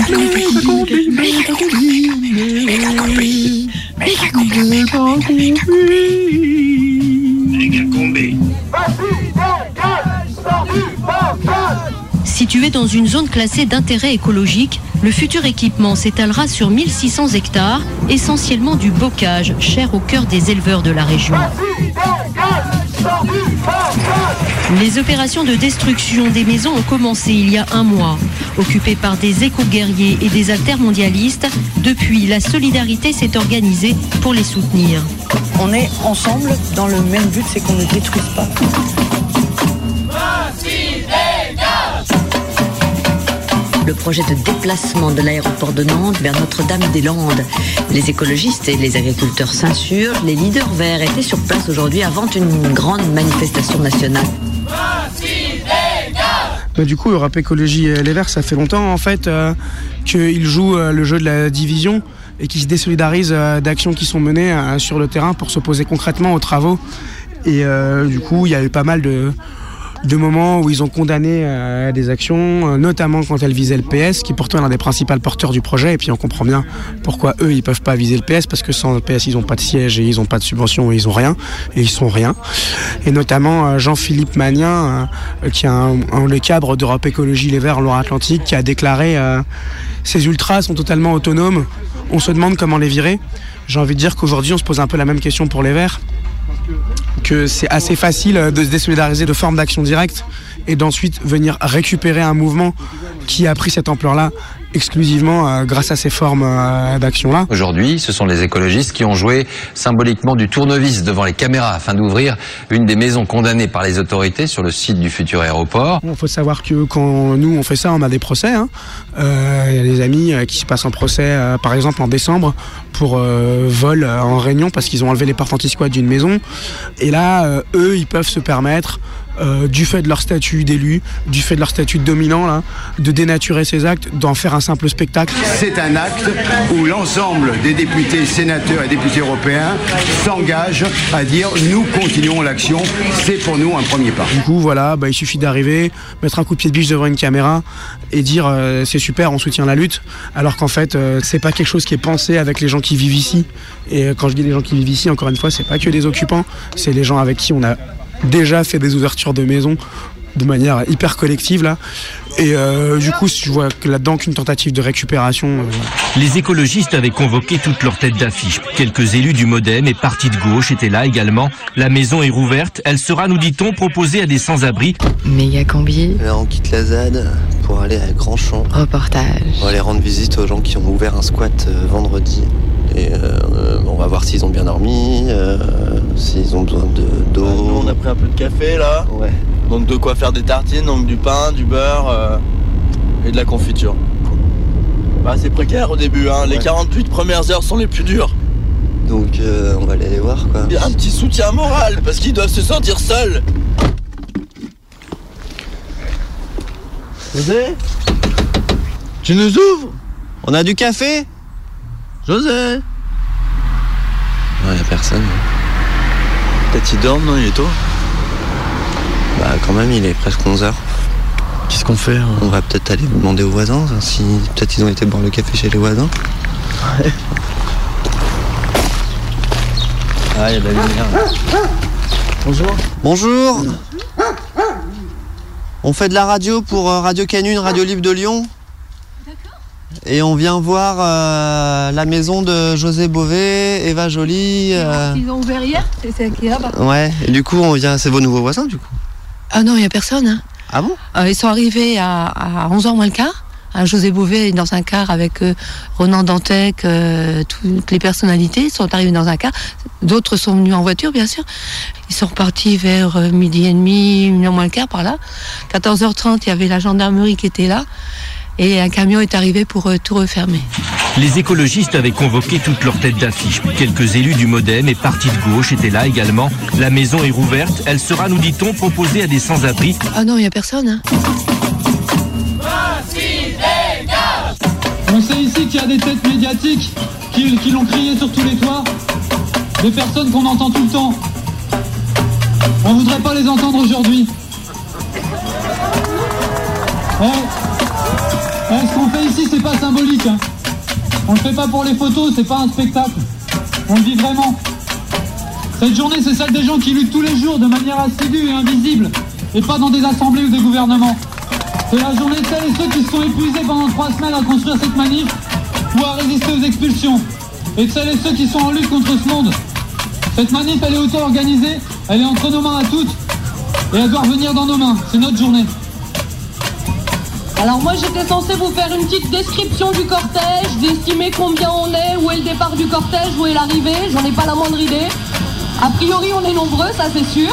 Situé dans une zone classée d'intérêt écologique, le futur équipement s'étalera sur 1600 hectares, essentiellement du bocage, cher au cœur des éleveurs de la région. Les opérations de destruction des maisons ont commencé il y a un mois. Occupées par des éco-guerriers et des altermondialistes, depuis, la solidarité s'est organisée pour les soutenir. On est ensemble dans le même but, c'est qu'on ne détruise pas. Le projet de déplacement de l'aéroport de Nantes vers Notre-Dame-des-Landes. Les écologistes et les agriculteurs s'insurgent. Les leaders verts étaient sur place aujourd'hui avant une grande manifestation nationale. Du coup, Europe Écologie et Les Verts, ça fait longtemps en fait qu'ils jouent le jeu de la division et qu'ils se désolidarisent d'actions qui sont menées sur le terrain pour s'opposer concrètement aux travaux. Et du coup, il y a eu pas mal de moments où ils ont condamné des actions, notamment quand elles visaient le PS, qui pourtant est l'un des principaux porteurs du projet. Et puis on comprend bien pourquoi eux, ils peuvent pas viser le PS, parce que sans le PS, ils n'ont pas de siège et ils n'ont pas de subvention et ils ont rien. Et ils sont rien. Et notamment Jean-Philippe Magnin, qui est le cadre d'Europe Écologie Les Verts Loire-Atlantique, qui a déclaré ces ultras sont totalement autonomes. On se demande comment les virer. J'ai envie de dire qu'aujourd'hui, on se pose un peu la même question pour les Verts, que c'est assez facile de se désolidariser de formes d'action directe et d'ensuite venir récupérer un mouvement qui a pris cette ampleur-là exclusivement grâce à ces formes d'action-là. Aujourd'hui, ce sont les écologistes qui ont joué symboliquement du tournevis devant les caméras afin d'ouvrir une des maisons condamnées par les autorités sur le site du futur aéroport. Il faut savoir que quand nous on fait ça, on a des procès. Il y a des amis qui se passent en procès, par exemple en décembre, pour vol en réunion parce qu'ils ont enlevé les portes anti-squat d'une maison. Et là, eux, ils peuvent se permettre, du fait de leur statut d'élu, du fait de leur statut de dominant, là, de dénaturer ces actes, d'en faire un simple spectacle. C'est un acte où l'ensemble des députés, sénateurs et députés européens s'engagent à dire nous continuons l'action, c'est pour nous un premier pas. Du coup, voilà, il suffit d'arriver, mettre un coup de pied de biche devant une caméra et dire c'est super, on soutient la lutte, alors qu'en fait, c'est pas quelque chose qui est pensé avec les gens qui vivent ici. Et quand je dis les gens qui vivent ici, encore une fois, c'est pas que des occupants, c'est les gens avec qui on a déjà fait des ouvertures de maisons de manière hyper collective là. Et du coup, je vois que là-dedans qu'une tentative de récupération. Les écologistes avaient convoqué toutes leurs têtes d'affiche. Quelques élus du Modem et partis de gauche étaient là également. La maison est rouverte. Elle sera, nous dit-on, proposée à des sans-abri. Méga combi. Là, on quitte la ZAD pour aller à Grandchamp. Reportage. On va aller rendre visite aux gens qui ont ouvert un squat vendredi. Et on va voir s'ils ont bien dormi, s'ils ont besoin d'eau. Nous, on a pris un peu de café là. Ouais. Donc de quoi faire des tartines, donc du pain, du beurre et de la confiture. C'est précaire au début, hein. Les 48 premières heures sont les plus dures. Donc on va aller les voir quoi. Il y a un petit soutien moral parce qu'ils doivent se sentir seuls. José, tu nous ouvres? On a du café? José? Non, y a personne. Peut-être ils dorment, non? Il est tôt? Bah quand même, il est presque 11h. Qu'est-ce qu'on fait? On va peut-être aller demander aux voisins, si peut-être ils ont été boire le café chez les voisins. Ouais. Ah, il y a de la lumière. Bonjour. Bonjour. On fait de la radio pour Radio Canu, Radio Libre de Lyon. Et on vient voir la maison de José Bové, Eva Joly. Ils ont ouvert hier, c'est qui là-bas. Ouais, et du coup, on vient. C'est vos nouveaux voisins, du coup? Ah non, il n'y a personne. Hein. Ah bon? Ils sont arrivés à 11h moins le quart. José Bové est dans un car avec Ronan Dantec, toutes les personnalités sont arrivées dans un car. D'autres sont venus en voiture, bien sûr. Ils sont repartis vers midi et demi, 1h moins le quart, par là. 14h30, il y avait la gendarmerie qui était là. Et un camion est arrivé pour tout refermer. Les écologistes avaient convoqué toutes leurs têtes d'affiche. Quelques élus du Modem et partis de gauche étaient là également. La maison est rouverte. Elle sera, nous dit-on, proposée à des sans-abri. Ah non, il n'y a personne. Hein. On sait ici qu'il y a des têtes médiatiques qui l'ont crié sur tous les toits. Des personnes qu'on entend tout le temps. On voudrait pas les entendre aujourd'hui. Ce qu'on fait ici, c'est pas symbolique. politique. Hein. On le fait pas pour les photos, c'est pas un spectacle. On le vit vraiment. Cette journée, c'est celle des gens qui luttent tous les jours de manière assidue et invisible, et pas dans des assemblées ou des gouvernements. C'est la journée de celles et ceux qui se sont épuisés pendant 3 semaines à construire cette manif ou à résister aux expulsions, et de celles et ceux qui sont en lutte contre ce monde. Cette manif, elle est auto-organisée, elle est entre nos mains à toutes, et elle doit revenir dans nos mains. C'est notre journée. Alors moi j'étais censée vous faire une petite description du cortège, d'estimer combien on est, où est le départ du cortège, où est l'arrivée, j'en ai pas la moindre idée. A priori on est nombreux, ça c'est sûr.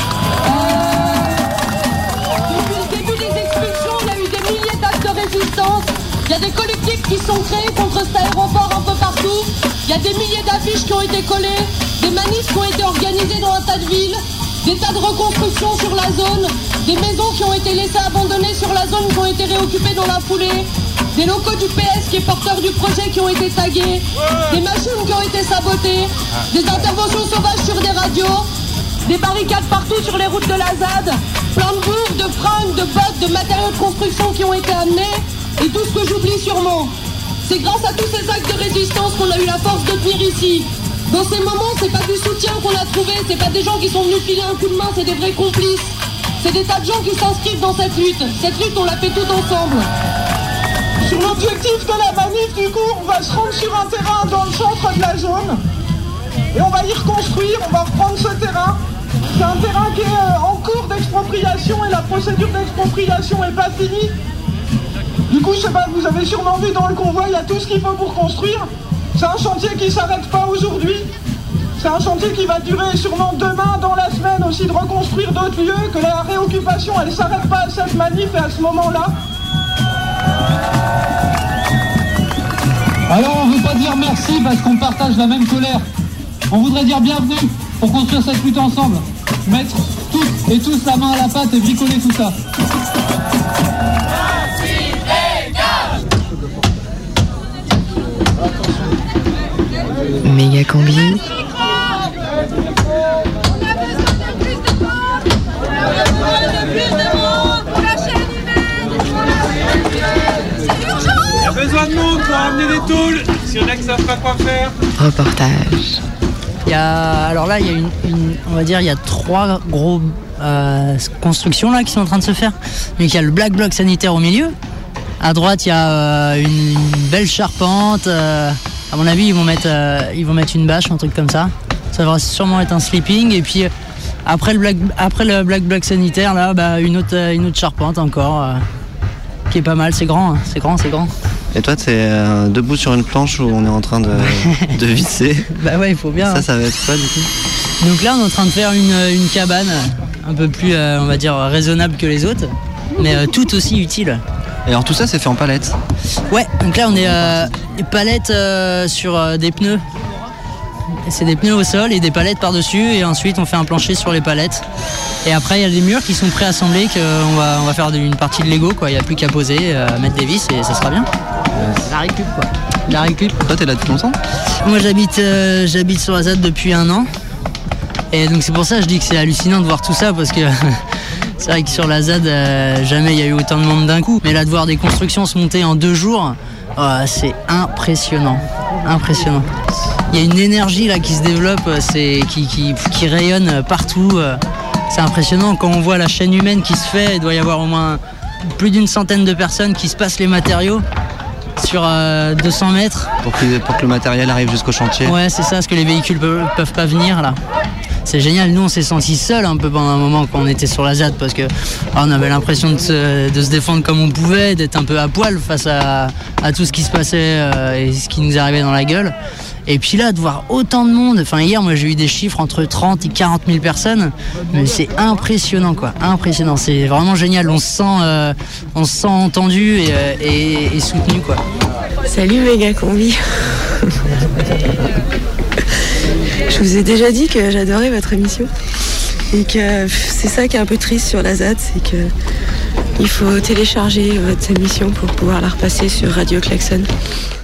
Depuis le début des expulsions, il y a eu des milliers d'actes de résistance. Il y a des collectifs qui sont créés contre cet aéroport un peu partout. Il y a des milliers d'affiches qui ont été collées, des manifs qui ont été organisés dans un tas de villes, des tas de reconstructions sur la zone, des maisons qui ont été laissées abandonnées sur la zone qui ont été réoccupées dans la foulée, des locaux du PS qui est porteur du projet qui ont été tagués, des machines qui ont été sabotées, des interventions sauvages sur des radios, des barricades partout sur les routes de la ZAD, plein de bouffe, de fringues, de bottes, de matériaux de construction qui ont été amenés, et tout ce que j'oublie sûrement. C'est grâce à tous ces actes de résistance qu'on a eu la force de tenir ici. Dans ces moments, c'est pas du soutien qu'on a trouvé, c'est pas des gens qui sont venus filer un coup de main, c'est des vrais complices. C'est des tas de gens qui s'inscrivent dans cette lutte. Cette lutte, on la fait tout ensemble. Sur l'objectif de la manif, du coup, on va se rendre sur un terrain dans le centre de la zone. Et on va y reconstruire, on va reprendre ce terrain. C'est un terrain qui est en cours d'expropriation et la procédure d'expropriation n'est pas finie. Du coup, je sais pas, vous avez sûrement vu dans le convoi, il y a tout ce qu'il faut pour construire. C'est un chantier qui ne s'arrête pas aujourd'hui. C'est un chantier qui va durer sûrement demain, dans la semaine aussi, de reconstruire d'autres lieux, que la réoccupation, elle ne s'arrête pas à cette manif et à ce moment-là. Alors on ne veut pas dire merci parce qu'on partage la même colère. On voudrait dire bienvenue pour construire cette lutte ensemble. Mettre toutes et tous la main à la pâte et bricoler tout ça. Méga combi. Il y a besoin de monde pour amener des tôles. Si on a que ça fera quoi faire. Reportage. Alors là, il y a on va dire, il y a 3 gros constructions là qui sont en train de se faire. Donc il y a le black bloc sanitaire au milieu. À droite, il y a une belle charpente. À mon avis, ils vont mettre une bâche, un truc comme ça. Ça va sûrement être un sleeping. Et puis après le black bloc sanitaire, là, une autre charpente encore, qui est pas mal. C'est grand, hein. C'est grand. Et toi, t'es debout sur une planche où on est en train de visser. Bah ouais, il faut bien. Ça va être quoi du coup? Donc là, on est en train de faire une cabane un peu plus, on va dire, raisonnable que les autres, mais tout aussi utile. Et alors tout ça, c'est fait en palettes? Ouais, donc là, on est palettes sur des pneus. C'est des pneus au sol et des palettes par-dessus, et ensuite on fait un plancher sur les palettes. Et après il y a des murs qui sont préassemblés, qu'on va faire une partie de Lego, quoi. Il n'y a plus qu'à poser, mettre des vis et ça sera bien. La récup, quoi. La récup. Toi t'es là depuis longtemps? Moi j'habite sur la ZAD depuis 1 an. Et donc c'est pour ça que je dis que c'est hallucinant de voir tout ça, parce que c'est vrai que sur la ZAD jamais il y a eu autant de monde d'un coup. Mais là, de voir des constructions se monter en 2 jours, c'est impressionnant. Impressionnant. Il y a une énergie là qui se développe, qui rayonne partout. C'est impressionnant quand on voit la chaîne humaine qui se fait. Il doit y avoir au moins plus d'une centaine de personnes qui se passent les matériaux sur 200 mètres. Pour que le matériel arrive jusqu'au chantier. Ouais, c'est ça, parce que les véhicules peuvent pas venir là. C'est génial. Nous, on s'est sentis seuls un peu pendant un moment quand on était sur la ZAD, parce que on avait l'impression de se défendre comme on pouvait, d'être un peu à poil face à tout ce qui se passait et ce qui nous arrivait dans la gueule. Et puis là, de voir autant de monde, enfin hier, moi j'ai eu des chiffres entre 30 et 40 000 personnes, mais c'est impressionnant, quoi, impressionnant. C'est vraiment génial. On se sent entendu et soutenu, quoi. Salut Méga Combi. Je vous ai déjà dit que j'adorais votre émission et que c'est ça qui est un peu triste sur la ZAD, c'est que il faut télécharger votre émission pour pouvoir la repasser sur Radio Klaxon.